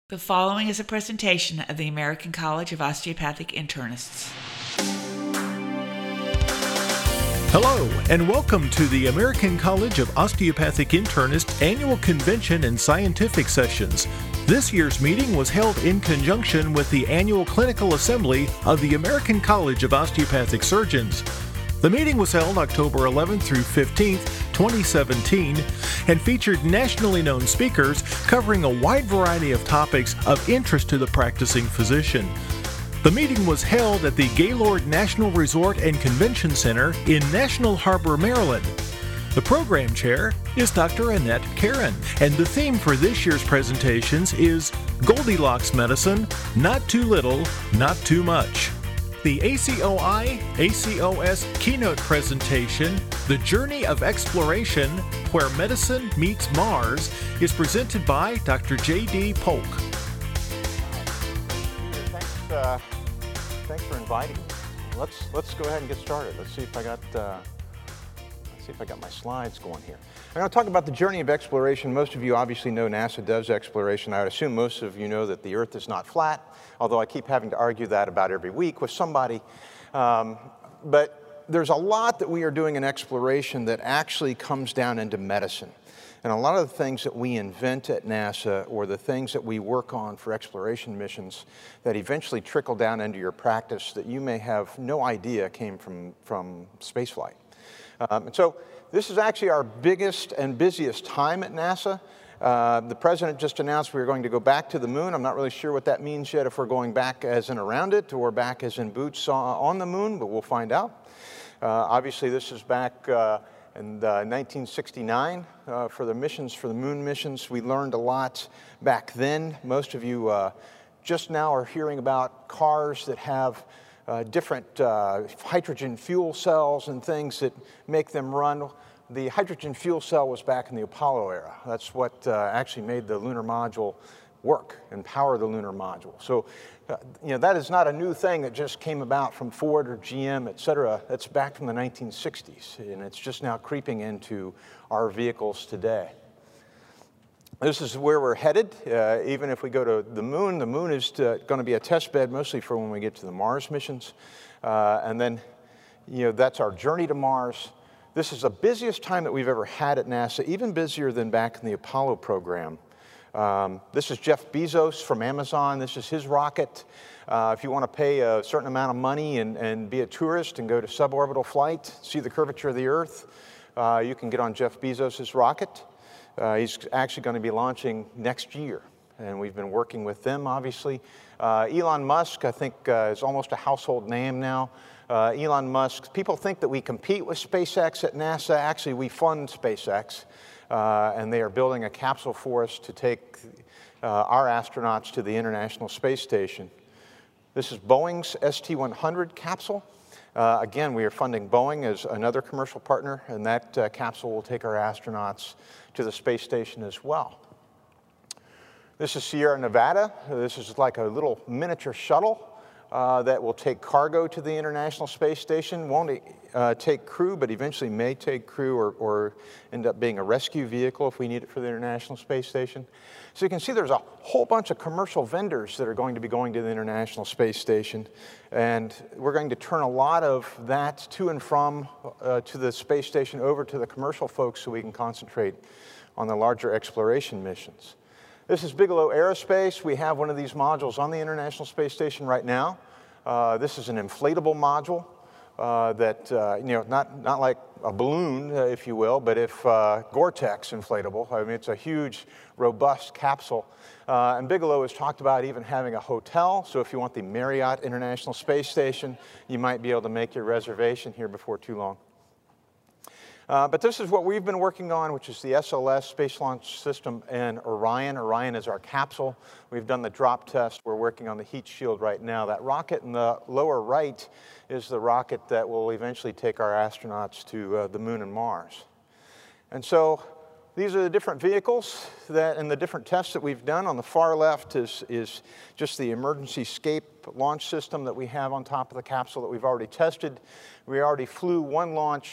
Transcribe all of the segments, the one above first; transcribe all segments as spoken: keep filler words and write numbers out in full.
The following is a presentation of the American College of Osteopathic Internists. Hello, and welcome to the American College of Osteopathic Internists Annual Convention and Scientific Sessions. This year's meeting was held in conjunction with the Annual Clinical Assembly of the American College of Osteopathic Surgeons. The meeting was held October eleventh through fifteenth, twenty seventeen, and featured nationally known speakers covering a wide variety of topics of interest to the practicing physician. The meeting was held at the Gaylord National Resort and Convention Center in National Harbor, Maryland. The program chair is Doctor Annette Karen, and the theme for this year's presentations is Goldilocks Medicine, Not Too Little, Not Too Much. The A C O I A C O S keynote presentation, The Journey of Exploration, Where Medicine Meets Mars, is presented by Doctor J D Polk. Thanks, uh, thanks for inviting me. Let's let's go ahead and get started. Let's see if I got uh, let's see if I got my slides going here. I'm going to talk about the journey of exploration. Most of you obviously know NASA does exploration. I would assume most of you know that the Earth is not flat, although I keep having to argue that about every week with somebody. Um, but there's a lot that we are doing in exploration that actually comes down into medicine. And a lot of the things that we invent at NASA or the things that we work on for exploration missions that eventually trickle down into your practice that you may have no idea came from, from spaceflight. Um, and so this is actually our biggest and busiest time at NASA. Uh, the president just announced we were going to go back to the moon. I'm not really sure what that means yet, if we're going back as in around it or back as in boots on the moon, but we'll find out. Uh, obviously, this is back uh, in uh, nineteen sixty-nine uh, for the missions, for the moon missions. We learned a lot back then. Most of you uh, just now are hearing about cars that have uh, different uh, hydrogen fuel cells and things that make them run. The hydrogen fuel cell was back in the Apollo era. That's what uh, actually made the lunar module work and power the lunar module. So, uh, you know, that is not a new thing that just came about from Ford or G M, et cetera. That's back from the nineteen sixties, and it's just now creeping into our vehicles today. This is where we're headed. Uh, even if we go to the moon, the moon is uh, going to be a test bed mostly for when we get to the Mars missions. Uh, and then, you know, that's our journey to Mars. This is the busiest time that we've ever had at NASA, even busier than back in the Apollo program. Um, this is Jeff Bezos from Amazon. This is his rocket. Uh, if you want to pay a certain amount of money and, and be a tourist and go to suborbital flight, see the curvature of the Earth, uh, you can get on Jeff Bezos' rocket. Uh, he's actually going to be launching next year, and we've been working with them, obviously. Uh, Elon Musk, I think, uh, is almost a household name now. Uh, Elon Musk, people think that we compete with SpaceX at NASA. Actually, we fund SpaceX, uh, and they are building a capsule for us to take uh, our astronauts to the International Space Station. This is Boeing's S T one hundred capsule. Uh, again, we are funding Boeing as another commercial partner, and that uh, capsule will take our astronauts to the space station as well. This is Sierra Nevada. This is like a little miniature shuttle uh, that will take cargo to the International Space Station. Won't uh, take crew, but eventually may take crew or, or end up being a rescue vehicle if we need it for the International Space Station. So you can see there's a whole bunch of commercial vendors that are going to be going to the International Space Station. And we're going to turn a lot of that to and from uh, to the space station over to the commercial folks so we can concentrate on the larger exploration missions. This is Bigelow Aerospace. We have one of these modules on the International Space Station right now. Uh, this is an inflatable module uh, that, uh, you know, not, not like a balloon, uh, if you will, but if uh, Gore-Tex inflatable. I mean, it's a huge, robust capsule. Uh, and Bigelow has talked about even having a hotel. So if you want the Marriott International Space Station, you might be able to make your reservation here before too long. Uh, but this is what we've been working on, which is the S L S, Space Launch System, and Orion. Orion is our capsule. We've done the drop test. We're working on the heat shield right now. That rocket in the lower right is the rocket that will eventually take our astronauts to uh, the moon and Mars. And so these are the different vehicles that, and the different tests that we've done. On the far left is, is just the emergency escape launch system that we have on top of the capsule that we've already tested. We already flew one launch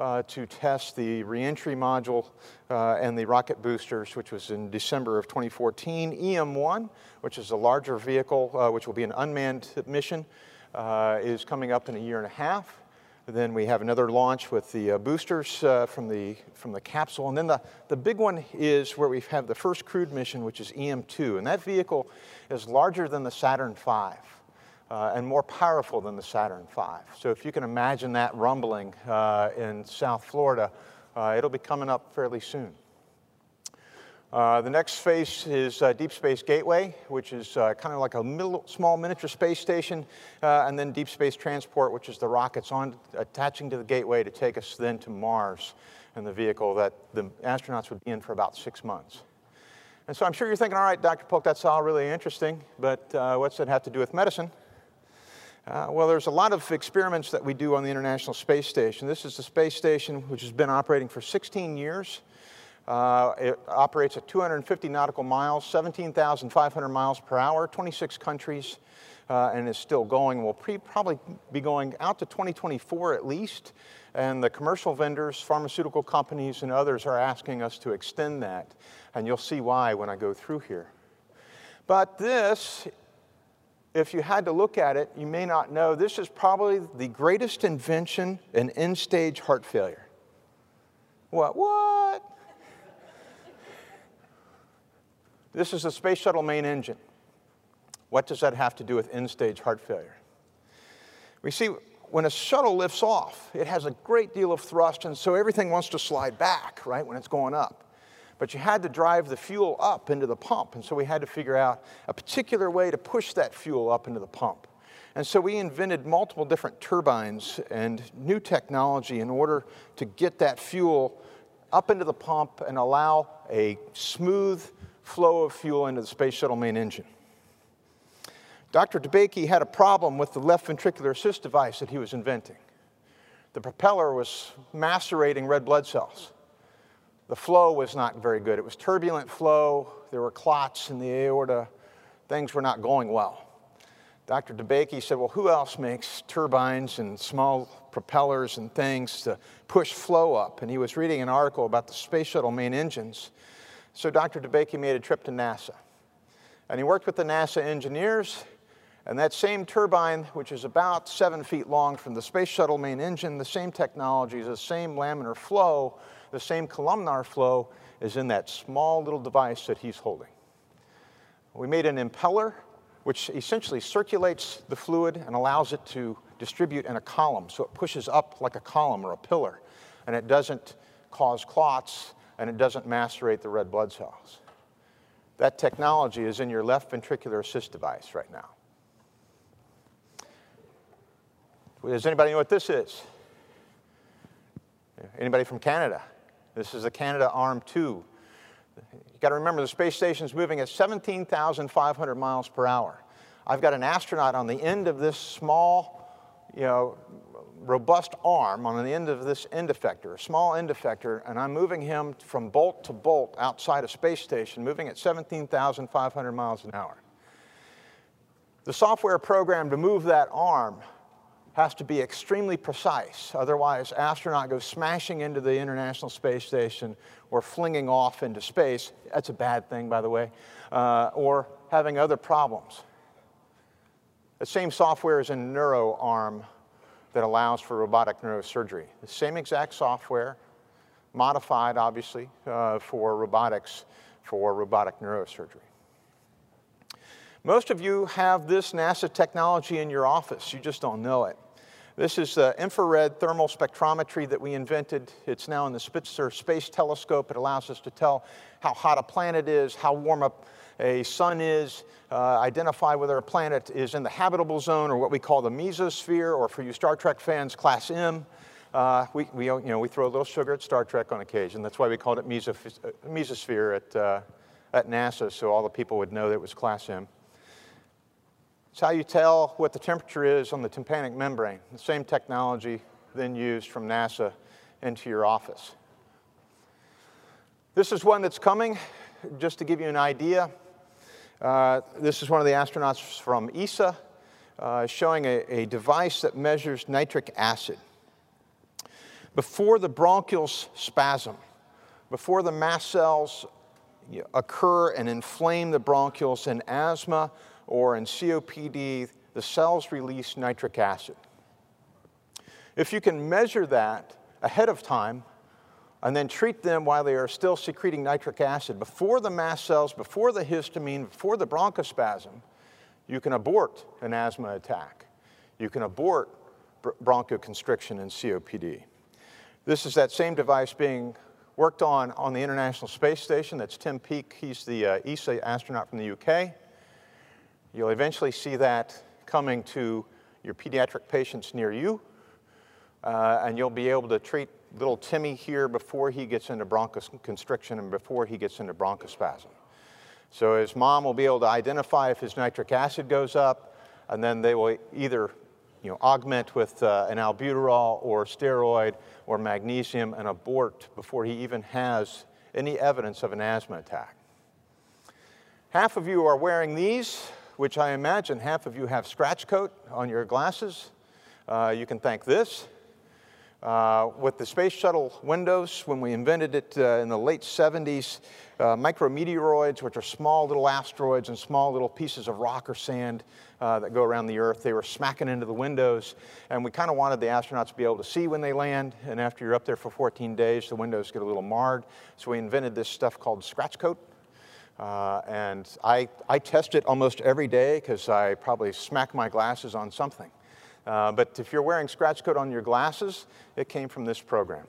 uh, to test the reentry module uh, and the rocket boosters, which was in December of twenty fourteen. E M one, which is a larger vehicle, uh, which will be an unmanned mission, uh, is coming up in a year and a half. Then we have another launch with the uh, boosters uh, from the from the capsule. And then the, the big one is where we have the first crewed mission, which is E M two. And that vehicle is larger than the Saturn five uh, and more powerful than the Saturn five. So if you can imagine that rumbling uh, in South Florida, uh, it'll be coming up fairly soon. Uh, the next phase is uh, Deep Space Gateway, which is uh, kind of like a middle, small miniature space station, uh, and then Deep Space Transport, which is the rockets on attaching to the gateway to take us then to Mars in the vehicle that the astronauts would be in for about six months. And so I'm sure you're thinking, all right, Doctor Polk, that's all really interesting, but uh, what's that have to do with medicine? Uh, well, there's a lot of experiments that we do on the International Space Station. This is the space station which has been operating for sixteen years. Uh, it operates at two hundred fifty nautical miles, seventeen thousand five hundred miles per hour, twenty-six countries, uh, and is still going. Will pre probably be going out to twenty twenty-four at least, and the commercial vendors, pharmaceutical companies, and others are asking us to extend that, and you'll see why when I go through here. But this, if you had to look at it, you may not know, this is probably the greatest invention in end-stage heart failure. What? What? This is the Space Shuttle main engine. What does that have to do with end-stage heart failure? We see when a shuttle lifts off, it has a great deal of thrust, and so everything wants to slide back, right, when it's going up. But you had to drive the fuel up into the pump, and so we had to figure out a particular way to push that fuel up into the pump. And so we invented multiple different turbines and new technology in order to get that fuel up into the pump and allow a smooth flow of fuel into the Space Shuttle main engine. Doctor DeBakey had a problem with the left ventricular assist device that he was inventing. The propeller was macerating red blood cells. The flow was not very good. It was turbulent flow. There were clots in the aorta. Things were not going well. Doctor DeBakey said, well, who else makes turbines and small propellers and things to push flow up? And he was reading an article about the Space Shuttle main engines. So Doctor DeBakey made a trip to NASA. And he worked with the NASA engineers, and that same turbine, which is about seven feet long from the Space Shuttle main engine, the same technology, the same laminar flow, the same columnar flow is in that small little device that he's holding. We made an impeller, which essentially circulates the fluid and allows it to distribute in a column. So it pushes up like a column or a pillar, and it doesn't cause clots, and it doesn't macerate the red blood cells. That technology is in your left ventricular assist device right now. Does anybody know what this is? Anybody from Canada? This is the Canadarm two. You've got to remember the space station is moving at seventeen thousand five hundred miles per hour. I've got an astronaut on the end of this small, you know, robust arm on the end of this end effector, a small end effector, and I'm moving him from bolt to bolt outside a space station, moving at seventeen thousand five hundred miles an hour. The software program to move that arm has to be extremely precise. Otherwise, astronaut goes smashing into the International Space Station or flinging off into space. That's a bad thing, by the way, uh, or having other problems. The same software is in NeuroArm that allows for robotic neurosurgery. The same exact software, modified, obviously, uh, for robotics, for robotic neurosurgery. Most of you have this NASA technology in your office. You just don't know it. This is the infrared thermal spectrometry that we invented. It's now in the Spitzer Space Telescope. It allows us to tell how hot a planet is, how warm a, a sun is, uh, identify whether a planet is in the habitable zone or what we call the mesosphere, or for you Star Trek fans, Class M. Uh, we, we, you know, we throw a little sugar at Star Trek on occasion. That's why we called it meso mesosphere at, uh, at NASA, so all the people would know that it was Class M. It's how you tell what the temperature is on the tympanic membrane. The same technology then used from NASA into your office. This is one that's coming, just to give you an idea. Uh, this is one of the astronauts from E S A uh, showing a, a device that measures nitric acid. Before the bronchial spasm, before the mast cells occur and inflame the bronchioles in asthma or in C O P D, the cells release nitric acid. If you can measure that ahead of time and then treat them while they are still secreting nitric acid, before the mast cells, before the histamine, before the bronchospasm, you can abort an asthma attack. You can abort bronchoconstriction in C O P D. This is that same device being worked on on the International Space Station. That's Tim Peake. He's the uh, E S A astronaut from the U K. You'll eventually see that coming to your pediatric patients near you, uh, and you'll be able to treat little Timmy here before he gets into bronchoconstriction and before he gets into bronchospasm. So his mom will be able to identify if his nitric acid goes up, and then they will either you know, augment with uh, an albuterol or steroid or magnesium and abort before he even has any evidence of an asthma attack. Half of you are wearing these, which I imagine half of you have scratch coat on your glasses. Uh, you can thank this. Uh, with the Space Shuttle windows, when we invented it uh, in the late seventies, uh, micrometeoroids, which are small little asteroids and small little pieces of rock or sand uh, that go around the Earth, they were smacking into the windows, and we kind of wanted the astronauts to be able to see when they land, and after you're up there for fourteen days, the windows get a little marred, so we invented this stuff called scratch coat. Uh, and I, I test it almost every day because I probably smack my glasses on something. Uh, but if you're wearing scratch coat on your glasses, it came from this program.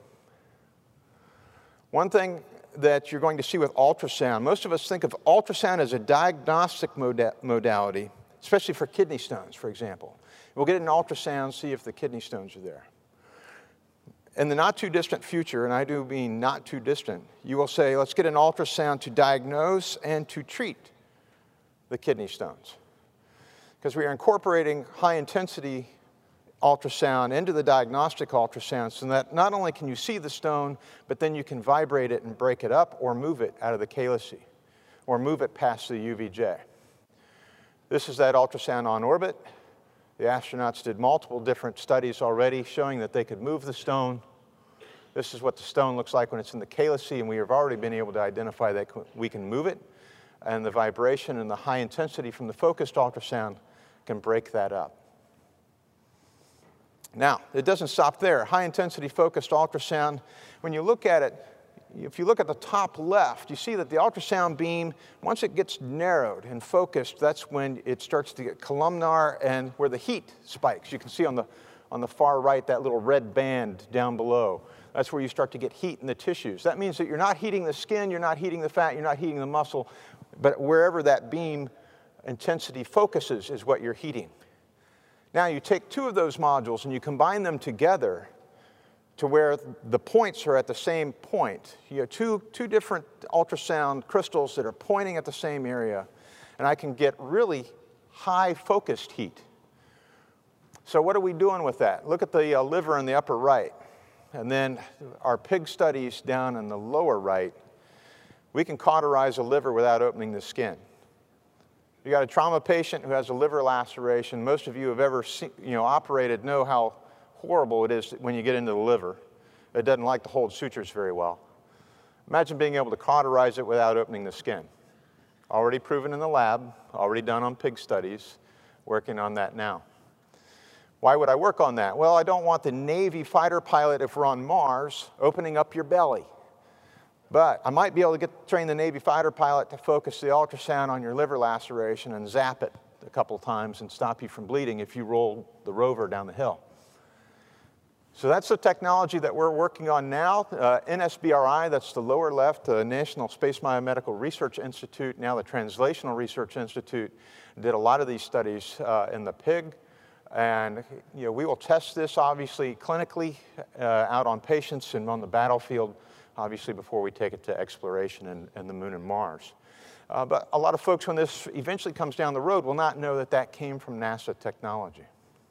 One thing that you're going to see with ultrasound, most of us think of ultrasound as a diagnostic moda modality, especially for kidney stones, for example. We'll get an ultrasound, see if the kidney stones are there. In the not too distant future, and I do mean not too distant, you will say, let's get an ultrasound to diagnose and to treat the kidney stones. Because we are incorporating high intensity ultrasound into the diagnostic ultrasound so that not only can you see the stone, but then you can vibrate it and break it up or move it out of the calyce or move it past the U V J. This is that ultrasound on orbit. The astronauts did multiple different studies already showing that they could move the stone. This is what the stone looks like when it's in the calyce, and we have already been able to identify that we can move it, and the vibration and the high intensity from the focused ultrasound can break that up. Now, it doesn't stop there. High-intensity focused ultrasound, when you look at it, if you look at the top left, you see that the ultrasound beam, once it gets narrowed and focused, that's when it starts to get columnar and where the heat spikes. You can see on the, on the far right that little red band down below. That's where you start to get heat in the tissues. That means that you're not heating the skin, you're not heating the fat, you're not heating the muscle, but wherever that beam intensity focuses is what you're heating. Now you take two of those modules and you combine them together to where the points are at the same point. You have two, two different ultrasound crystals that are pointing at the same area, and I can get really high focused heat. So what are we doing with that? Look at the uh, liver in the upper right, and then our pig studies down in the lower right. We can cauterize a liver without opening the skin. You got a trauma patient who has a liver laceration. Most of you have ever seen, you know, operated know how horrible it is when you get into the liver. It doesn't like to hold sutures very well. Imagine being able to cauterize it without opening the skin. Already proven in the lab, already done on pig studies, working on that now. Why would I work on that? Well, I don't want the Navy fighter pilot, if we're on Mars, opening up your belly. But I might be able to get, train the Navy fighter pilot to focus the ultrasound on your liver laceration and zap it a couple times and stop you from bleeding if you roll the rover down the hill. So that's the technology that we're working on now. Uh, N S B R I, that's the lower left, the National Space Biomedical Research Institute, now the Translational Research Institute, did a lot of these studies uh, in the pig. And you know, we will test this obviously clinically uh, out on patients and on the battlefield, obviously before we take it to exploration and, and the moon and Mars. Uh, but a lot of folks, when this eventually comes down the road, will not know that that came from NASA technology.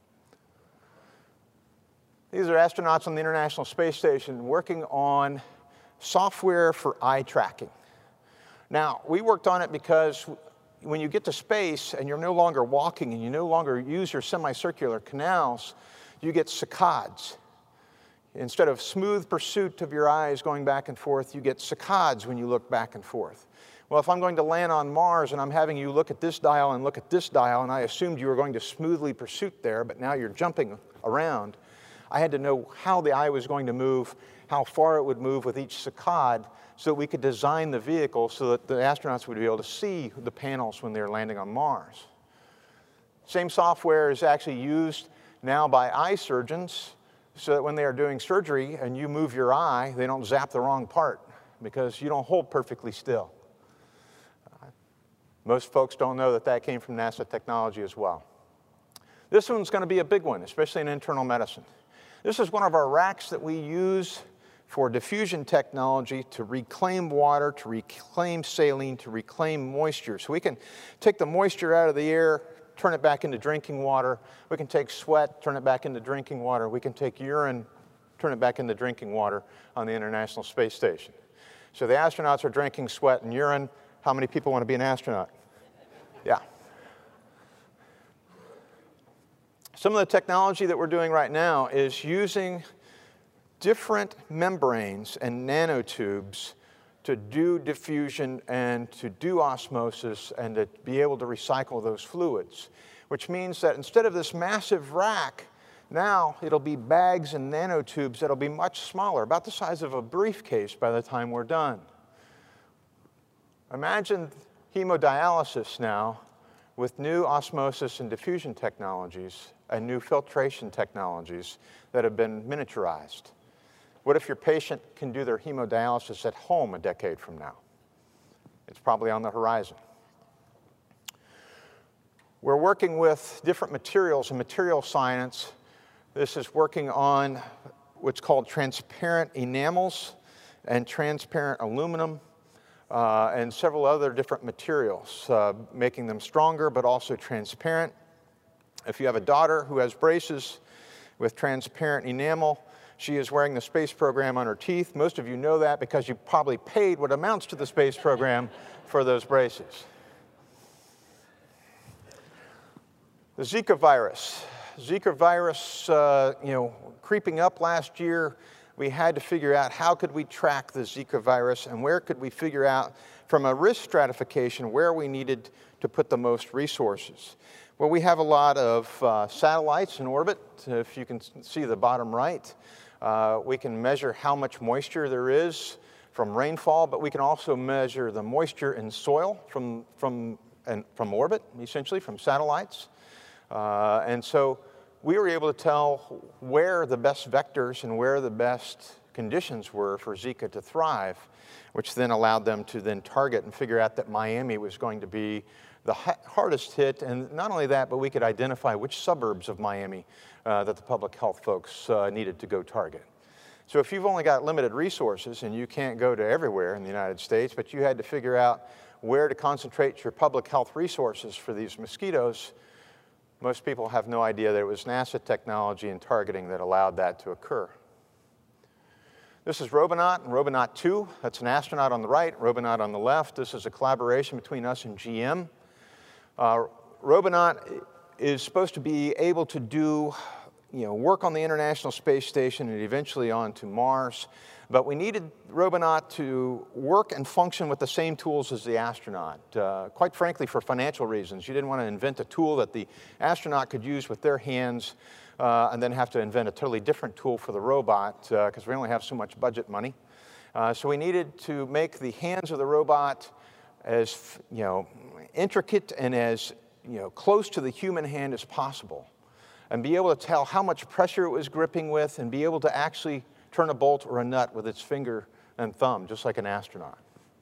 These are astronauts on the International Space Station working on software for eye tracking. Now, we worked on it because when you get to space and you're no longer walking and you no longer use your semicircular canals, you get saccades. Instead of smooth pursuit of your eyes going back and forth, you get saccades when you look back and forth. Well, if I'm going to land on Mars and I'm having you look at this dial and look at this dial, and I assumed you were going to smoothly pursuit there, but now you're jumping around, I had to know how the eye was going to move, how far it would move with each saccade, so that we could design the vehicle so that the astronauts would be able to see the panels when they're landing on Mars. Same software is actually used now by eye surgeons so that when they are doing surgery and you move your eye, they don't zap the wrong part because you don't hold perfectly still. Uh, most folks don't know that that came from NASA technology as well. This one's going to be a big one, especially in internal medicine. This is one of our racks that we use for diffusion technology to reclaim water, to reclaim saline, to reclaim moisture. So we can take the moisture out of the air, turn it back into drinking water. We can take sweat, turn it back into drinking water. We can take urine, turn it back into drinking water on the International Space Station. So the astronauts are drinking sweat and urine. How many people want to be an astronaut? Yeah. Some of the technology that we're doing right now is using different membranes and nanotubes to do diffusion and to do osmosis and to be able to recycle those fluids, which means that instead of this massive rack, now it'll be bags and nanotubes that'll be much smaller, about the size of a briefcase by the time we're done. Imagine hemodialysis now with new osmosis and diffusion technologies and new filtration technologies that have been miniaturized. What if your patient can do their hemodialysis at home a decade from now? It's probably on the horizon. We're working with different materials and material science. This is working on what's called transparent enamels and transparent aluminum uh, and several other different materials, uh, making them stronger but also transparent. If you have a daughter who has braces with transparent enamel, she is wearing the space program on her teeth. Most of you know that because you probably paid what amounts to the space program for those braces. The Zika virus. Zika virus, uh, you know, creeping up last year, we had to figure out how could we track the Zika virus and where could we figure out from a risk stratification where we needed to put the most resources. Well, we have a lot of uh, satellites in orbit, if you can see the bottom right. Uh, we can measure how much moisture there is from rainfall, but we can also measure the moisture in soil from, from, and from orbit, essentially, from satellites. Uh, and so we were able to tell where the best vectors and where the best conditions were for Zika to thrive, which then allowed them to then target and figure out that Miami was going to be the hardest hit. And not only that, but we could identify which suburbs of Miami uh, that the public health folks uh, needed to go target. So if you've only got limited resources and you can't go to everywhere in the United States, but you had to figure out where to concentrate your public health resources for these mosquitoes, most people have no idea that it was NASA technology and targeting that allowed that to occur. This is Robonaut and Robonaut two. That's an astronaut on the right, Robonaut on the left. This is a collaboration between us and G M. Uh, Robonaut is supposed to be able to do, you know, work on the International Space Station and eventually on to Mars. But we needed Robonaut to work and function with the same tools as the astronaut. Uh, quite frankly, for financial reasons. You didn't want to invent a tool that the astronaut could use with their hands uh, and then have to invent a totally different tool for the robot because uh, we only have so much budget money. Uh, so we needed to make the hands of the robot as, you know, intricate and as, you know, close to the human hand as possible, and be able to tell how much pressure it was gripping with and be able to actually turn a bolt or a nut with its finger and thumb, just like an astronaut.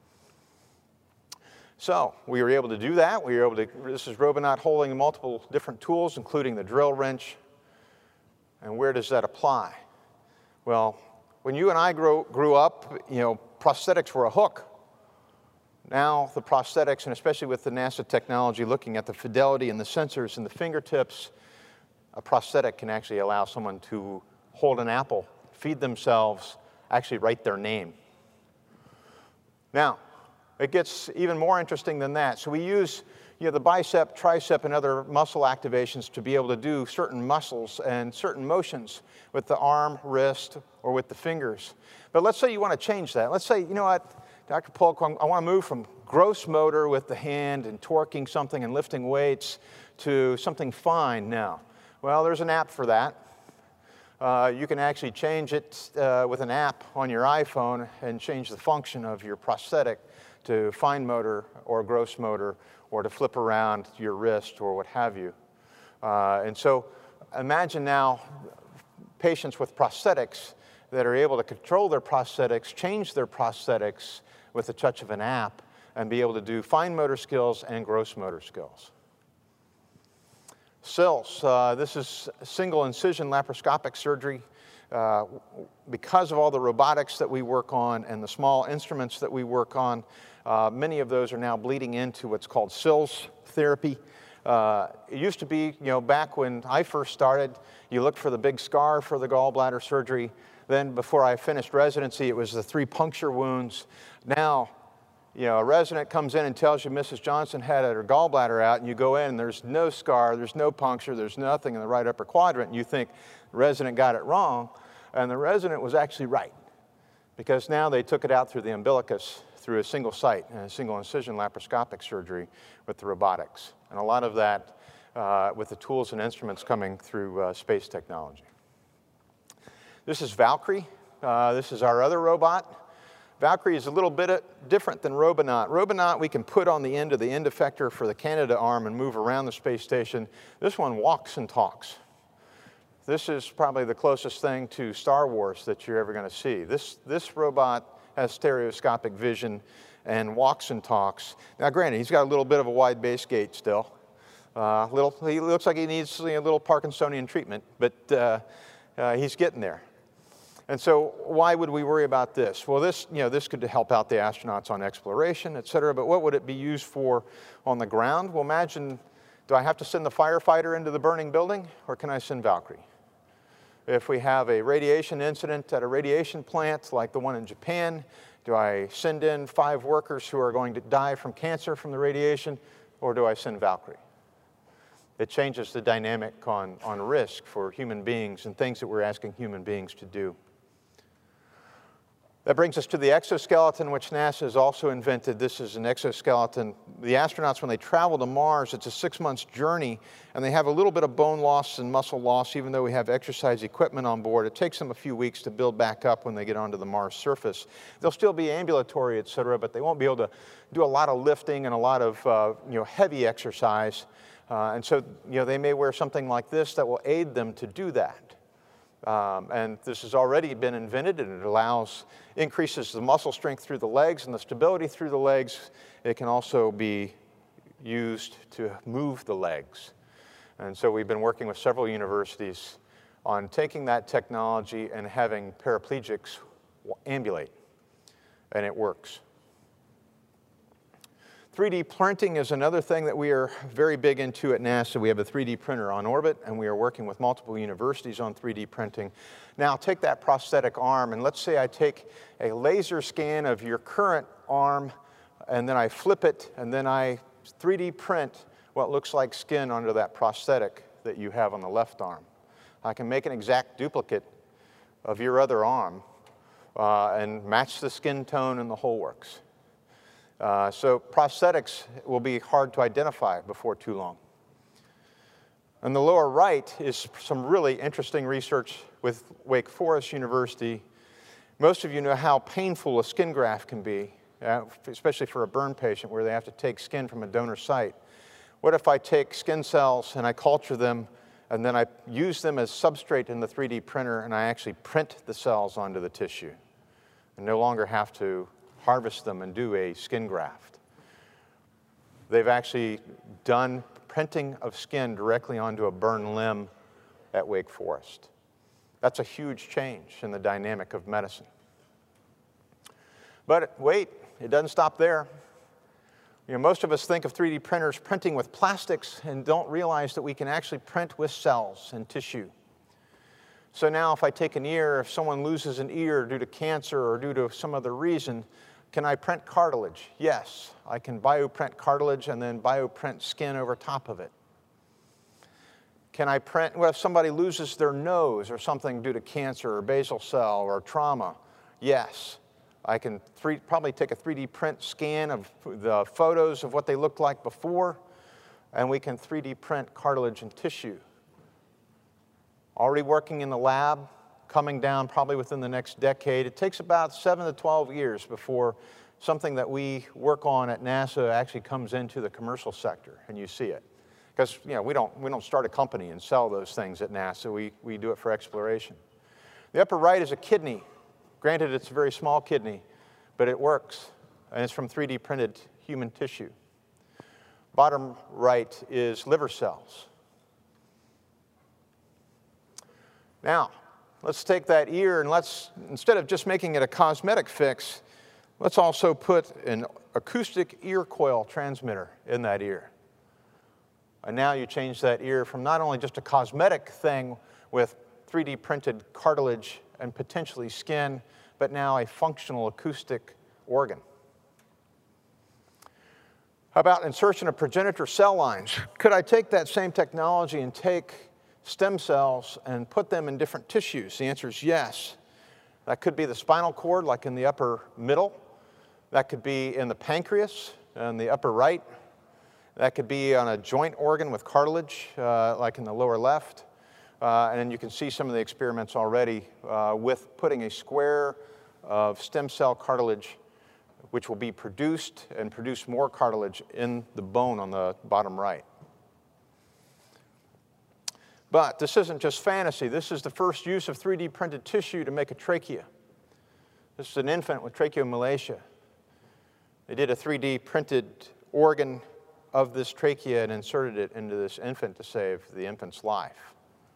So we were able to do that. We were able to, this is Robonaut holding multiple different tools, including the drill wrench. And where does that apply? Well, when you and I grew, grew up, you know, prosthetics were a hook. Now the prosthetics, and especially with the NASA technology looking at the fidelity and the sensors in the fingertips, a prosthetic can actually allow someone to hold an apple, feed themselves, actually write their name. Now, it gets even more interesting than that. So we use you know, the bicep, tricep, and other muscle activations to be able to do certain muscles and certain motions with the arm, wrist, or with the fingers. But let's say you want to change that. Let's say, you know what, Doctor Polk, I want to move from gross motor with the hand and torquing something and lifting weights to something fine now. Well, there's an app for that. Uh, you can actually change it uh, with an app on your iPhone and change the function of your prosthetic to fine motor or gross motor, or to flip around your wrist or what have you. Uh, and so imagine now patients with prosthetics that are able to control their prosthetics, change their prosthetics with the touch of an app, and be able to do fine motor skills and gross motor skills. S I L S, uh, this is single incision laparoscopic surgery. Uh, because of all the robotics that we work on and the small instruments that we work on, uh, many of those are now bleeding into what's called S I L S therapy. Uh, it used to be, you know, back when I first started, you looked for the big scar for the gallbladder surgery. Then before I finished residency, it was the three puncture wounds. Now, you know, a resident comes in and tells you Missus Johnson had her gallbladder out, and you go in and there's no scar, there's no puncture, there's nothing in the right upper quadrant, and you think the resident got it wrong, and the resident was actually right, because now they took it out through the umbilicus through a single site and a single incision laparoscopic surgery with the robotics, and a lot of that uh, with the tools and instruments coming through uh, space technology. This is Valkyrie. Uh, this is our other robot. Valkyrie is a little bit different than Robonaut. Robonaut we can put on the end of the end effector for the Canadarm and move around the space station. This one walks and talks. This is probably the closest thing to Star Wars that you're ever going to see. This, this robot has stereoscopic vision and walks and talks. Now granted, he's got a little bit of a wide base gait still. Uh, little, he looks like he needs a little Parkinsonian treatment, but uh, uh, he's getting there. And so why would we worry about this? Well, this, you know, this could help out the astronauts on exploration, et cetera, but what would it be used for on the ground? Well, imagine, do I have to send the firefighter into the burning building, or can I send Valkyrie? If we have a radiation incident at a radiation plant like the one in Japan, do I send in five workers who are going to die from cancer from the radiation, or do I send Valkyrie? It changes the dynamic on, on risk for human beings and things that we're asking human beings to do. That brings us to the exoskeleton, which NASA has also invented. This is an exoskeleton. The astronauts, when they travel to Mars, it's a six months journey, and they have a little bit of bone loss and muscle loss, even though we have exercise equipment on board. It takes them a few weeks to build back up when they get onto the Mars surface. They'll still be ambulatory, et cetera, but they won't be able to do a lot of lifting and a lot of uh, you know, heavy exercise. Uh, and so you know, they may wear something like this that will aid them to do that. Um, and this has already been invented, and it allows, increases the muscle strength through the legs and the stability through the legs. It can also be used to move the legs. And so we've been working with several universities on taking that technology and having paraplegics ambulate, and it works. three D printing is another thing that we are very big into at NASA. We have a three D printer on orbit, and we are working with multiple universities on three D printing. Now, take that prosthetic arm, and let's say I take a laser scan of your current arm, and then I flip it, and then I three D print what looks like skin onto that prosthetic that you have on the left arm. I can make an exact duplicate of your other arm uh, and match the skin tone, and the whole works. Uh, so prosthetics will be hard to identify before too long. On the lower right is some really interesting research with Wake Forest University. Most of you know how painful a skin graft can be, uh, especially for a burn patient where they have to take skin from a donor site. What if I take skin cells and I culture them, and then I use them as substrate in the three D printer, and I actually print the cells onto the tissue and no longer have to harvest them and do a skin graft? They've actually done printing of skin directly onto a burned limb at Wake Forest. That's a huge change in the dynamic of medicine. But wait, it doesn't stop there. You know, most of us think of three D printers printing with plastics and don't realize that we can actually print with cells and tissue. So now if I take an ear, if someone loses an ear due to cancer or due to some other reason, Can I print cartilage? Yes. I can bioprint cartilage and then bioprint skin over top of it. Can I print, well, if somebody loses their nose or something due to cancer or basal cell or trauma, yes. I can three, probably take a three D print scan of the photos of what they looked like before, and we can three D print cartilage and tissue. Already working in the lab, coming down probably within the next decade. It takes about seven to twelve years before something that we work on at NASA actually comes into the commercial sector, and you see it. Because you know, we don't, we don't start a company and sell those things at NASA. We, we do it for exploration. The upper right is a kidney. Granted, it's a very small kidney, but it works, and it's from three D printed human tissue. Bottom right is liver cells. Now, let's take that ear and let's, instead of just making it a cosmetic fix, let's also put an acoustic ear coil transmitter in that ear. And now you change that ear from not only just a cosmetic thing with three D printed cartilage and potentially skin, but now a functional acoustic organ. How about insertion of progenitor cell lines? Could I take that same technology and take stem cells and put them in different tissues? The answer is yes. That could be the spinal cord, like in the upper middle. That could be in the pancreas, in the upper right. That could be on a joint organ with cartilage, uh, like in the lower left. Uh, and then you can see some of the experiments already uh, with putting a square of stem cell cartilage, which will be produced and produce more cartilage in the bone on the bottom right. But this isn't just fantasy. This is the first use of three D printed tissue to make a trachea. This is an infant with tracheomalacia. They did a three D printed organ of this trachea and inserted it into this infant to save the infant's life.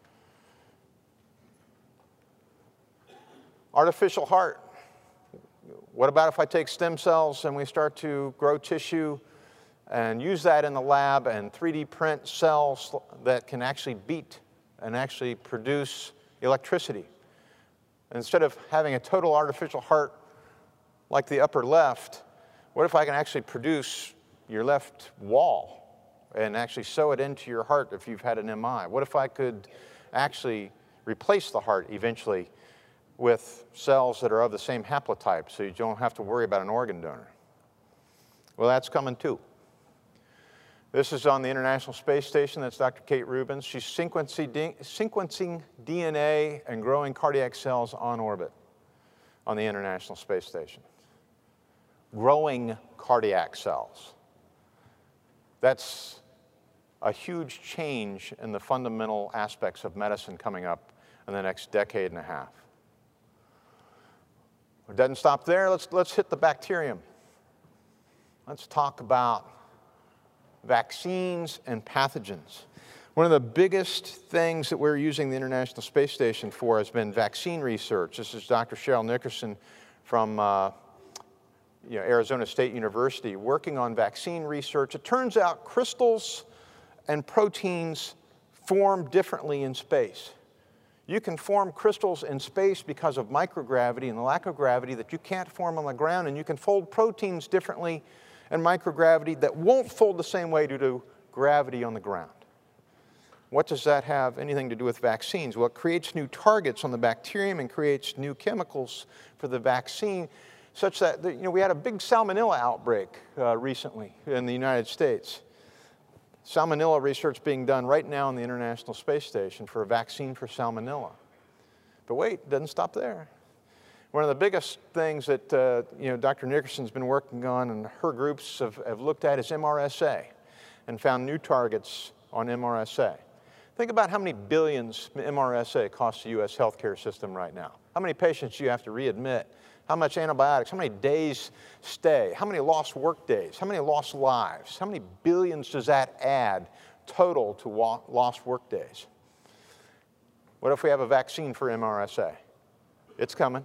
Artificial heart. What about if I take stem cells and we start to grow tissue and use that in the lab and three D print cells that can actually beat and actually produce electricity? Instead of having a total artificial heart like the upper left, what if I can actually produce your left wall and actually sew it into your heart if you've had an M I? What if I could actually replace the heart eventually with cells that are of the same haplotype so you don't have to worry about an organ donor? Well, that's coming too. This is on the International Space Station. That's Doctor Kate Rubins. She's sequencing, sequencing D N A and growing cardiac cells on orbit on the International Space Station. Growing cardiac cells. That's a huge change in the fundamental aspects of medicine coming up in the next decade and a half. It doesn't stop there. Let's, let's hit the bacterium. Let's talk about vaccines and pathogens. One of the biggest things that we're using the International Space Station for has been vaccine research. This is Doctor Cheryl Nickerson from uh, you know, Arizona State University working on vaccine research. It turns out crystals and proteins form differently in space. You can form crystals in space because of microgravity and the lack of gravity that you can't form on the ground, and you can fold proteins differently in microgravity that won't fold the same way due to gravity on the ground. What does that have anything to do with vaccines? Well, it creates new targets on the bacterium and creates new chemicals for the vaccine, such that, you know, we had a big salmonella outbreak uh, recently in the United States. Salmonella research being done right now on the International Space Station for a vaccine for salmonella. But wait, it doesn't stop there. One of the biggest things that uh, you know, Doctor Nickerson's been working on and her groups have, have looked at is M R S A and found new targets on M R S A. Think about how many billions M R S A costs the U S healthcare system right now. How many patients you have to readmit? How much antibiotics? How many days stay? How many lost work days? How many lost lives? How many billions does that add total to lost work days? What if we have a vaccine for M R S A? It's coming.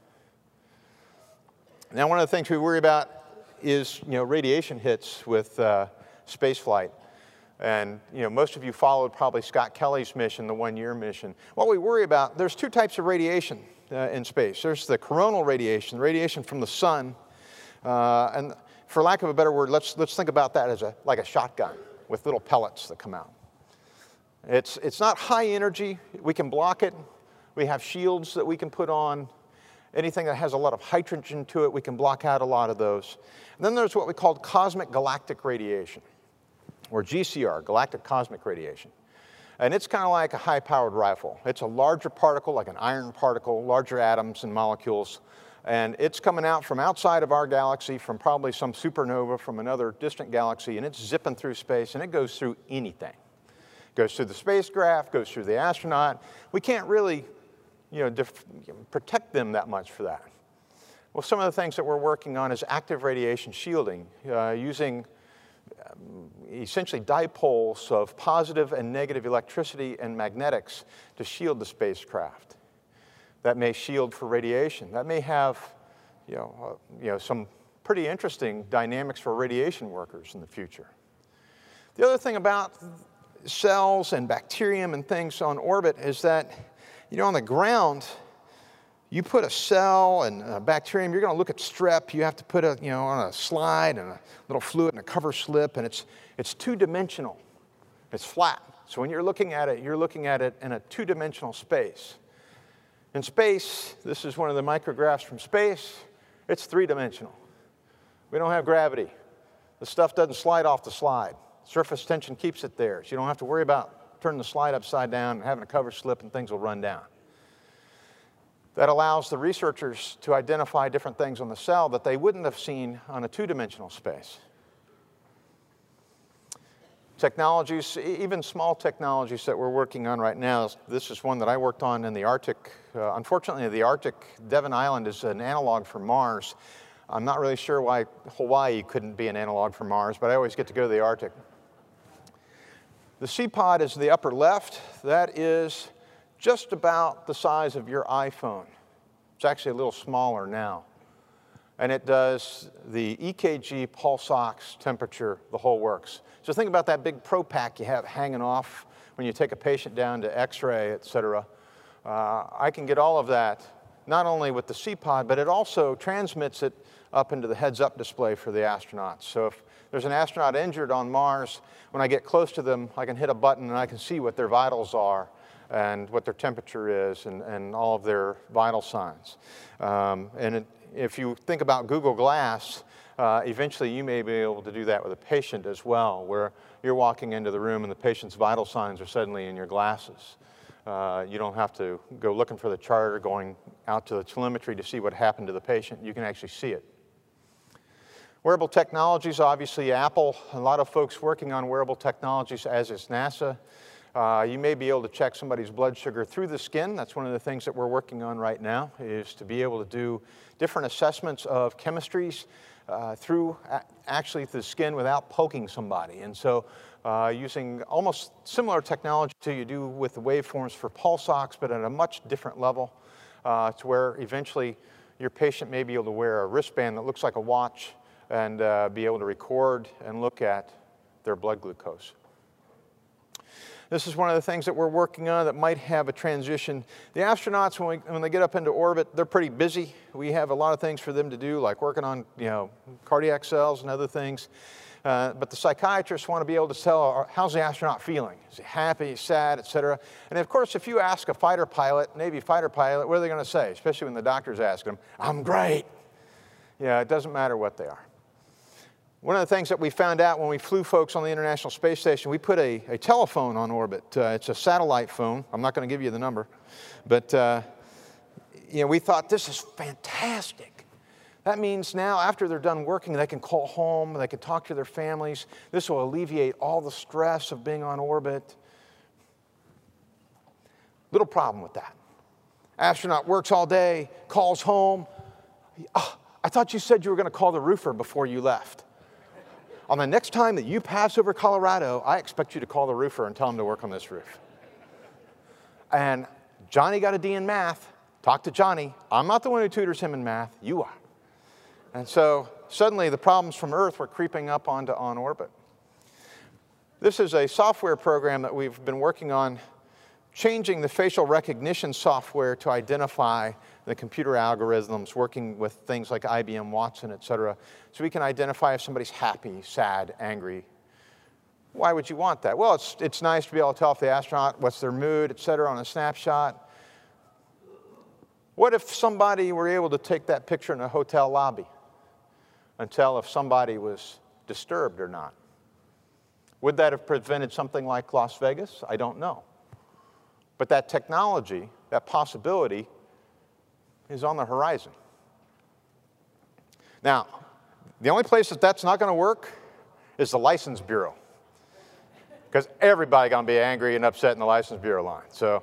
Now, one of the things we worry about is, you know, radiation hits with uh, space flight. And, you know, most of you followed probably Scott Kelly's mission, the one-year mission. What we worry about, there's two types of radiation uh, in space. There's the coronal radiation, radiation from the sun, Uh, and for lack of a better word, let's, let's think about that as a, like a shotgun with little pellets that come out. It's, it's not high energy. We can block it. We have shields that we can put on. Anything that has a lot of hydrogen to it, we can block out a lot of those. And then there's what we call cosmic galactic radiation, or G C R, galactic cosmic radiation. And it's kind of like a high-powered rifle. It's a larger particle, like an iron particle, larger atoms and molecules. And it's coming out from outside of our galaxy, from probably some supernova from another distant galaxy, and it's zipping through space, and it goes through anything. It goes through the spacecraft, goes through the astronaut. We can't really, you know, def- protect them that much for that. Well, some of the things that we're working on is active radiation shielding, uh, using um, essentially dipoles of positive and negative electricity and magnetics to shield the spacecraft. That may shield for radiation. That may have, you know, uh, you know, some pretty interesting dynamics for radiation workers in the future. The other thing about cells and bacterium and things on orbit is that, you know, on the ground, you put a cell and a bacterium, you're going to look at strep, you have to put a, you know, on a slide and a little fluid and a cover slip, and it's, it's two-dimensional. It's flat. So when you're looking at it, you're looking at it in a two-dimensional space. In space, this is one of the micrographs from space, it's three-dimensional. We don't have gravity. The stuff doesn't slide off the slide. Surface tension keeps it there, so you don't have to worry about turning the slide upside down and having a cover slip and things will run down. That allows the researchers to identify different things on the cell that they wouldn't have seen on a two-dimensional space. Technologies, even small technologies that we're working on right now, this is one that I worked on in the Arctic. Uh, unfortunately, the Arctic, Devon Island is an analog for Mars. I'm not really sure why Hawaii couldn't be an analog for Mars, but I always get to go to the Arctic. The C-Pod is the upper left. That is just about the size of your iPhone. It's actually a little smaller now. And it does the E K G, pulse ox, temperature, the whole works. So think about that big Pro Pack you have hanging off when you take a patient down to X-ray, et cetera. Uh, I can get all of that, not only with the C-Pod, but it also transmits it up into the heads-up display for the astronauts. So if there's an astronaut injured on Mars, when I get close to them, I can hit a button and I can see what their vitals are and what their temperature is and, and all of their vital signs. Um, and it, if you think about Google Glass, uh, eventually you may be able to do that with a patient as well, where you're walking into the room and the patient's vital signs are suddenly in your glasses. Uh, you don't have to go looking for the chart or going out to the telemetry to see what happened to the patient. You can actually see it. Wearable technologies, obviously Apple, a lot of folks working on wearable technologies, as is NASA. Uh, you may be able to check somebody's blood sugar through the skin. That's one of the things that we're working on right now, is to be able to do different assessments of chemistries uh, through a actually the skin without poking somebody. And so uh, using almost similar technology to you do with the waveforms for pulse ox, but at a much different level, uh, to where eventually your patient may be able to wear a wristband that looks like a watch and uh, be able to record and look at their blood glucose. This is one of the things that we're working on that might have a transition. The astronauts, when, we, when they get up into orbit, they're pretty busy. We have a lot of things for them to do, like working on, you know, cardiac cells and other things. Uh, but the psychiatrists want to be able to tell, how's the astronaut feeling? Is he happy, sad, et cetera? And of course, if you ask a fighter pilot, Navy fighter pilot, what are they going to say? Especially when the doctor's asking them, I'm great. Yeah, it doesn't matter what they are. One of the things that we found out when we flew folks on the International Space Station, we put a, a telephone on orbit. Uh, it's a satellite phone. I'm not going to give you the number. But uh, you know, we thought, this is fantastic. That means now, after they're done working, they can call home, they can talk to their families. This will alleviate all the stress of being on orbit. Little problem with that. Astronaut works all day, calls home. Oh, I thought you said you were going to call the roofer before you left. On the next time that you pass over Colorado, I expect you to call the roofer and tell him to work on this roof. And Johnny got a D in math. Talk to Johnny. I'm not the one who tutors him in math. You are. And so suddenly the problems from Earth were creeping up onto on orbit. This is a software program that we've been working on changing the facial recognition software to identify the computer algorithms, working with things like I B M Watson, et cetera, so we can identify if somebody's happy, sad, angry. Why would you want that? Well, it's, it's nice to be able to tell if the astronaut, what's their mood, et cetera, on a snapshot. What if somebody were able to take that picture in a hotel lobby and tell if somebody was disturbed or not? Would that have prevented something like Las Vegas? I don't know. But that technology, that possibility, is on the horizon. Now, the only place that that's not going to work is the License Bureau, because everybody's going to be angry and upset in the License Bureau line. So,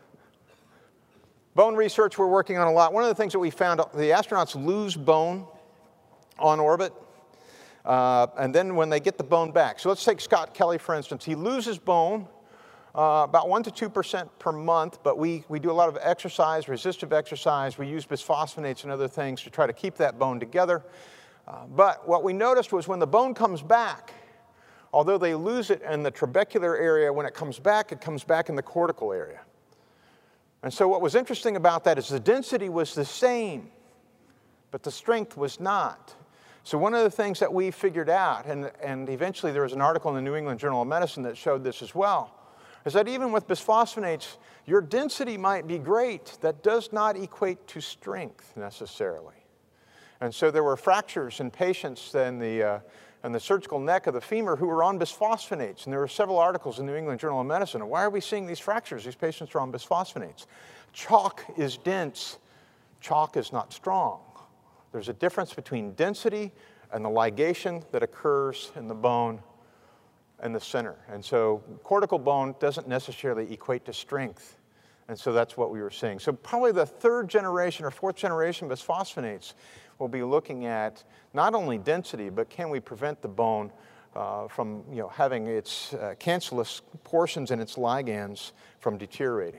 bone research we're working on a lot. One of the things that we found, the astronauts lose bone on orbit, uh, and then when they get the bone back. So let's take Scott Kelly, for instance. He loses bone uh, about one to two percent per month, but we, we do a lot of exercise, resistive exercise. We use bisphosphonates and other things to try to keep that bone together. Uh, but what we noticed was when the bone comes back, although they lose it in the trabecular area, when it comes back, it comes back in the cortical area. And so what was interesting about that is the density was the same, but the strength was not. So one of the things that we figured out, and, and eventually there was an article in the New England Journal of Medicine that showed this as well, is that even with bisphosphonates, your density might be great. That does not equate to strength necessarily. And so there were fractures in patients in the, uh, in the surgical neck of the femur who were on bisphosphonates. And there were several articles in the New England Journal of Medicine. Why are we seeing these fractures? These patients are on bisphosphonates. Chalk is dense. Chalk is not strong. There's a difference between density and the ligation that occurs in the bone and the center. And so cortical bone doesn't necessarily equate to strength. And so that's what we were seeing. So probably the third generation or fourth generation bisphosphonates will be looking at not only density, but can we prevent the bone uh, from you know, having its uh, cancellous portions and its ligands from deteriorating.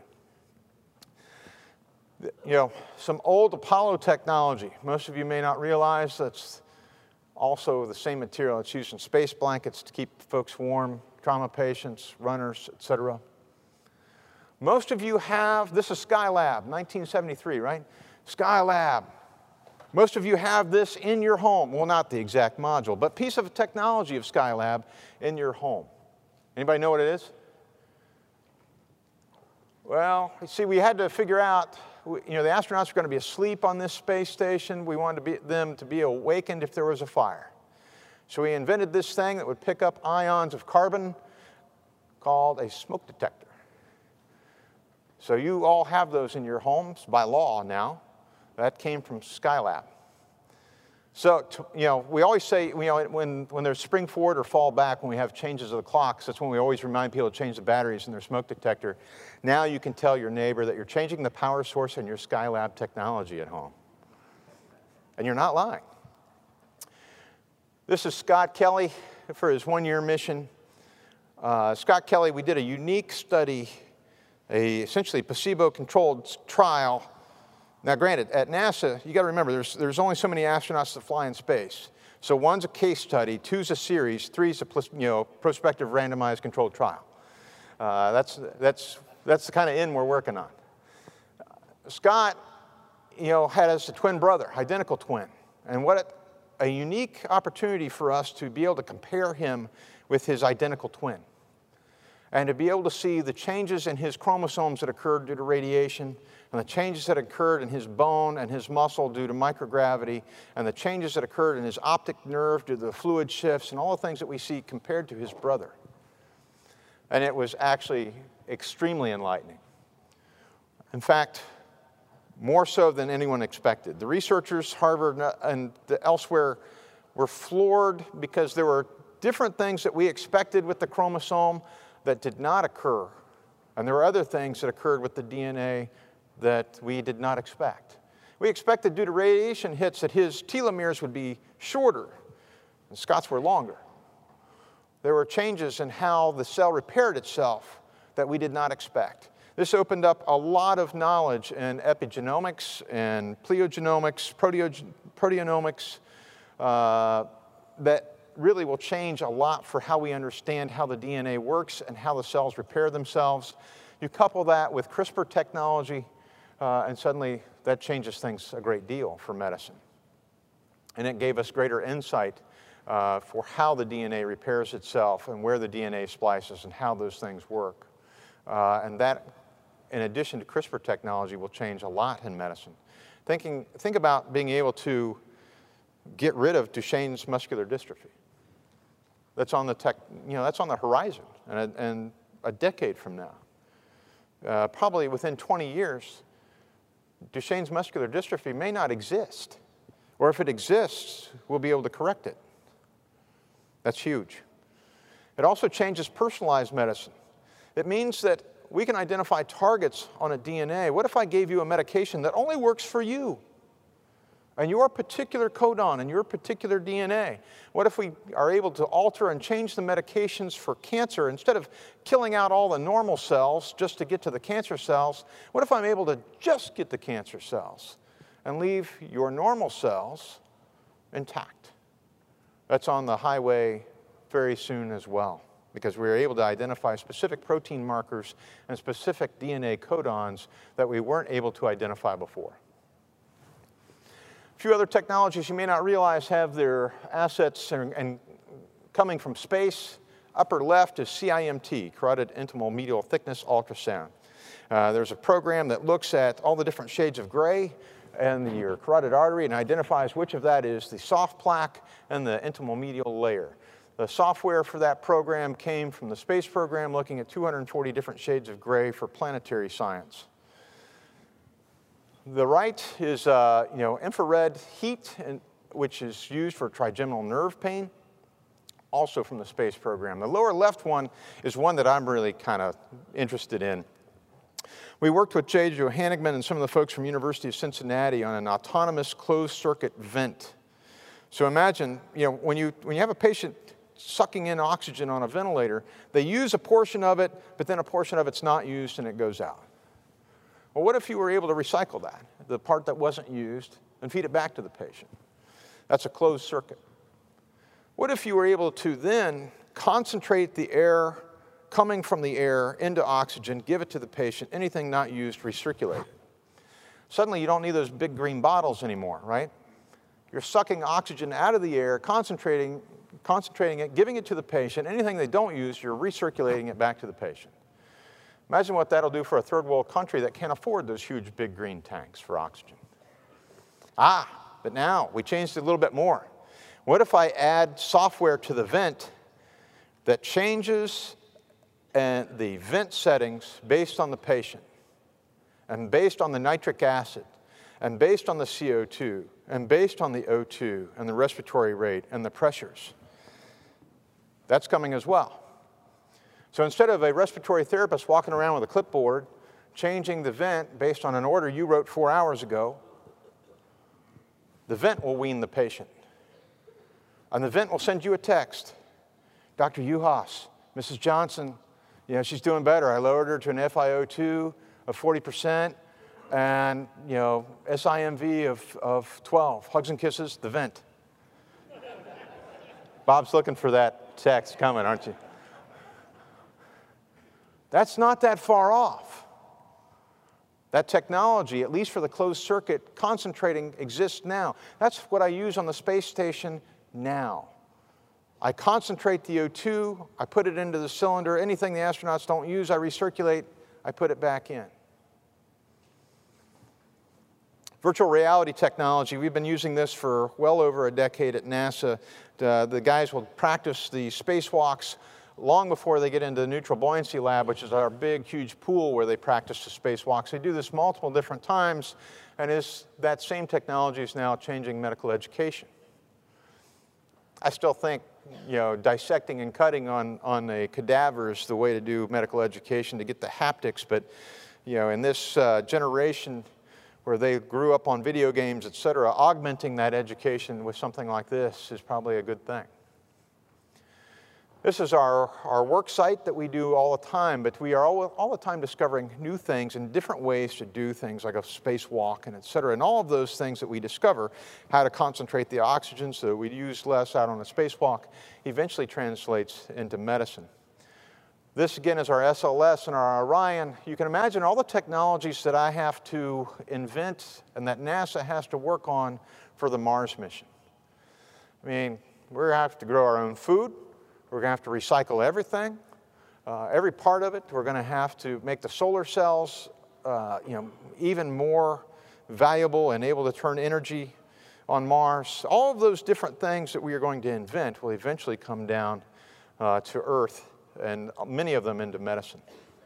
You know, some old Apollo technology. Most of you may not realize that's also the same material that's used in space blankets to keep folks warm, trauma patients, runners, et cetera. Most of you have, this is Skylab, nineteen seventy-three, right? Skylab. Most of you have this in your home. Well, not the exact module, but piece of technology of Skylab in your home. Anybody know what it is? Well, you see, we had to figure out, you know, the astronauts are going to be asleep on this space station. We wanted to be, them to be awakened if there was a fire. So we invented this thing that would pick up ions of carbon called a smoke detector. So you all have those in your homes by law now. That came from Skylab. So, you know, we always say, you know, when, when there's spring forward or fall back, when we have changes of the clocks, that's when we always remind people to change the batteries in their smoke detector. Now you can tell your neighbor that you're changing the power source in your Skylab technology at home. And you're not lying. This is Scott Kelly for his one-year mission. Uh, Scott Kelly, we did a unique study, a essentially placebo-controlled trial. Now, granted, at NASA, you got to remember, there's, there's only so many astronauts that fly in space. So one's a case study, two's a series, three's a you know, prospective randomized controlled trial. Uh, that's, that's, that's the kind of end we're working on. Scott, you know, had us a twin brother, identical twin. And what a, a unique opportunity for us to be able to compare him with his identical twin. And to be able to see the changes in his chromosomes that occurred due to radiation, and the changes that occurred in his bone and his muscle due to microgravity, and the changes that occurred in his optic nerve due to the fluid shifts, and all the things that we see compared to his brother. And it was actually extremely enlightening. In fact, more so than anyone expected. The researchers, Harvard and elsewhere, were floored because there were different things that we expected with the chromosome that did not occur. And there were other things that occurred with the D N A that we did not expect. We expected due to radiation hits that his telomeres would be shorter, and Scott's were longer. There were changes in how the cell repaired itself that we did not expect. This opened up a lot of knowledge in epigenomics and pleogenomics, proteo proteomics, uh, that really will change a lot for how we understand how the D N A works and how the cells repair themselves. You couple that with CRISPR technology, uh, and suddenly that changes things a great deal for medicine. And it gave us greater insight uh, for how the D N A repairs itself and where the D N A splices and how those things work. Uh, and that, in addition to CRISPR technology, will change a lot in medicine. Thinking, think about being able to get rid of Duchenne's muscular dystrophy. That's on the tech, you know, that's on the horizon, and a, and a decade from now, uh, probably within twenty years, Duchenne's muscular dystrophy may not exist, or if it exists, we'll be able to correct it. That's huge. It also changes personalized medicine. It means that we can identify targets on a D N A. What if I gave you a medication that only works for you and your particular codon and your particular D N A? What if we are able to alter and change the medications for cancer? Instead of killing out all the normal cells just to get to the cancer cells, what if I'm able to just get the cancer cells and leave your normal cells intact? That's on the highway very soon as well, because we were able to identify specific protein markers and specific D N A codons that we weren't able to identify before. A few other technologies you may not realize have their assets and, and coming from space. Upper left is C I M T, carotid intimal medial thickness ultrasound. Uh, there's a program that looks at all the different shades of gray in your carotid artery and identifies which of that is the soft plaque and the intimal medial layer. The software for that program came from the space program, looking at two hundred forty different shades of gray for planetary science. The right is uh, you know, infrared heat, and, which is used for trigeminal nerve pain, also from the space program. The lower left one is one that I'm really kind of interested in. We worked with Jay Johannigman and some of the folks from University of Cincinnati on an autonomous closed-circuit vent. So imagine, you know, when you, when you have a patient sucking in oxygen on a ventilator, they use a portion of it, but then a portion of it's not used and it goes out. Well, what if you were able to recycle that, the part that wasn't used, and feed it back to the patient? That's a closed circuit. What if you were able to then concentrate the air coming from the air into oxygen, give it to the patient, anything not used, recirculate it? Suddenly you don't need those big green bottles anymore, right? You're sucking oxygen out of the air, concentrating, concentrating it, giving it to the patient. Anything they don't use, you're recirculating it back to the patient. Imagine what that'll do for a third world country that can't afford those huge big green tanks for oxygen. Ah, but now we changed it a little bit more. What if I add software to the vent that changes and the vent settings based on the patient, and based on the nitric acid, and based on the C O two, and based on the O two, and the respiratory rate, and the pressures? That's coming as well. So instead of a respiratory therapist walking around with a clipboard, changing the vent based on an order you wrote four hours ago, the vent will wean the patient. And the vent will send you a text. Doctor Uhas, Missus Johnson, you know, she's doing better. I lowered her to an F i O two of forty percent and, you know, S I M V of, of twelve. Hugs and kisses, the vent. Bob's looking for that text coming, aren't you? That's not that far off. That technology, at least for the closed circuit concentrating, exists now. That's what I use on the space station now. I concentrate the O two, I put it into the cylinder. Anything the astronauts don't use, I recirculate, I put it back in. Virtual reality technology, we've been using this for well over a decade at NASA. Uh, the guys will practice the spacewalks long before they get into the neutral buoyancy lab, which is our big, huge pool where they practice the spacewalks. They do this multiple different times, and is, that same technology is now changing medical education. I still think, you know, dissecting and cutting on, on a cadaver is the way to do medical education to get the haptics, but, you know, in this uh, generation where they grew up on video games, et cetera, augmenting that education with something like this is probably a good thing. This is our, our work site that we do all the time, but we are all, all the time discovering new things and different ways to do things like a spacewalk and et cetera. And all of those things that we discover, how to concentrate the oxygen so that we use less out on a spacewalk, eventually translates into medicine. This again is our S L S and our Orion. You can imagine all the technologies that I have to invent and that NASA has to work on for the Mars mission. I mean, we're going to have to grow our own food. We're going to have to recycle everything, uh, every part of it. We're going to have to make the solar cells uh, you know, even more valuable and able to turn energy on Mars. All of those different things that we are going to invent will eventually come down uh, to Earth, and many of them into medicine.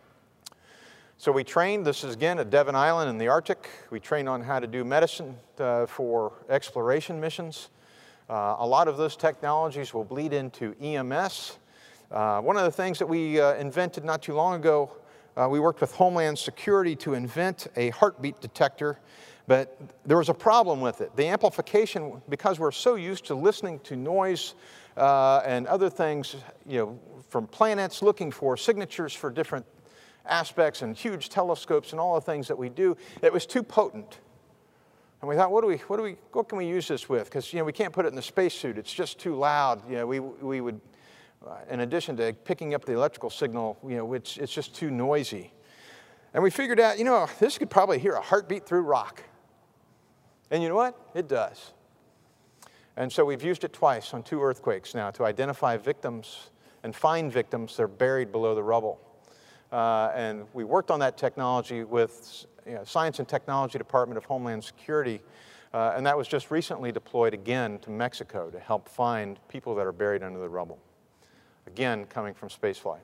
So we trained, this is again at Devon Island in the Arctic. We train on how to do medicine uh, for exploration missions. Uh, a lot of those technologies will bleed into E M S. Uh, one of the things that we uh, invented not too long ago, uh, we worked with Homeland Security to invent a heartbeat detector, but there was a problem with it. The amplification, because we're so used to listening to noise uh, and other things, you know, from planets, looking for signatures for different aspects and huge telescopes and all the things that we do, it was too potent. And we thought, what do we, what do we, what can we use this with? Because, you know, we can't put it in the spacesuit. It's just too loud. You know, we, we would, uh, in addition to picking up the electrical signal, you know, which it's just too noisy. And we figured out, you know, this could probably hear a heartbeat through rock. And you know what? It does. And so we've used it twice on two earthquakes now to identify victims and find victims that are buried below the rubble. Uh, and we worked on that technology with you know, Science and Technology Department of Homeland Security, uh, and that was just recently deployed again to Mexico to help find people that are buried under the rubble, again coming from spaceflight.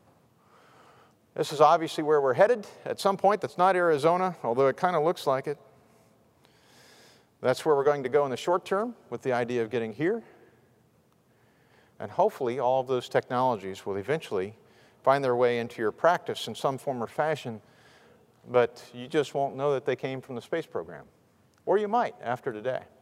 This is obviously where we're headed. At some point, that's not Arizona, although it kind of looks like it. That's where we're going to go in the short term with the idea of getting here. And hopefully all of those technologies will eventually find their way into your practice in some form or fashion, but you just won't know that they came from the space program. Or you might after today.